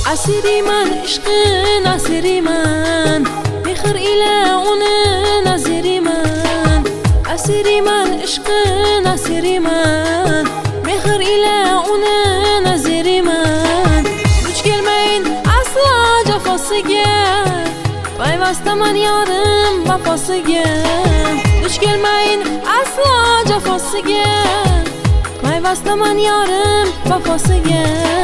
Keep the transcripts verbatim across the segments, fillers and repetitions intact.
Asiriman ishqin asiriman, mehr ila uni naziriman. Asiriman ishqin asiriman, mehr ila uni naziriman. Duch kelmayin aslo jafosiga, payvastaman yorim vafosiga. Duch kelmayin aslo jafosiga, payvastaman yorim vafosiga.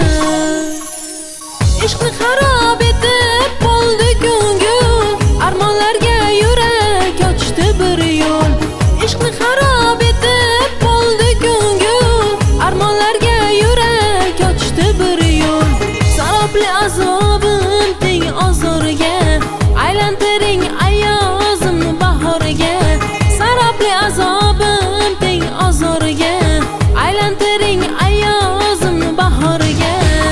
Ishqni xarob etib bo'ldi ko'ngil, armonlarga yurak ochdi bir yo'l. Ishqni xarob etib bo'ldi ko'ngil, armonlarga yurak ochdi bir yo'l. Sarobli azobim teng ozorga, aylantiring ayozimni bahorga. Sarobli azobim teng ozorga, aylantiring ayozimni bahorga.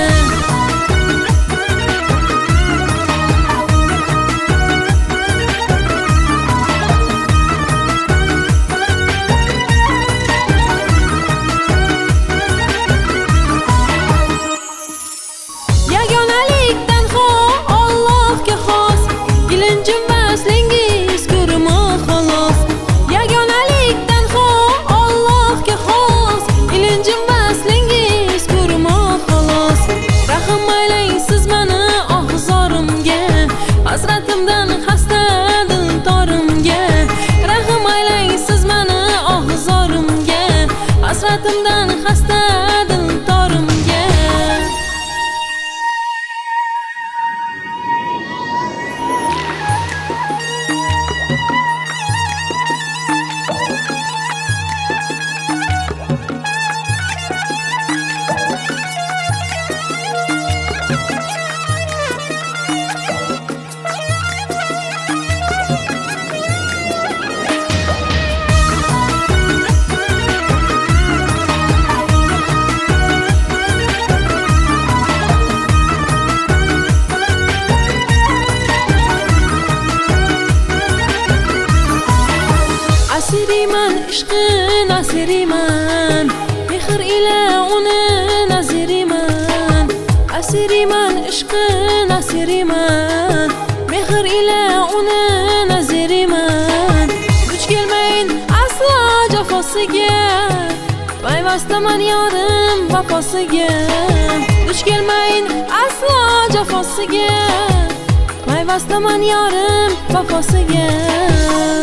Yagonalikdan ho Allohga xos, ilinjim vaslingiz ko'rma xolos. Yagonalikdan ho Allohga xos, ilinjim vaslingiz ko'rma xolos. Rahim aylang siz meni ohzorimga, hasratimdan xasta dildorimga. Rahim aylang siz meni ohzorimga, hasratimdan xasta dildorimga. Asiriman ishqin asiriman, mehr ila uni naziriman. Asiriman ishqin asiriman, mehr ila uni naziriman. Duch kelmayin aslo jafosiga, payvastaman yorim vafosiga. Duch kelmayin aslo jafosiga, payvastaman yorim vafosiga.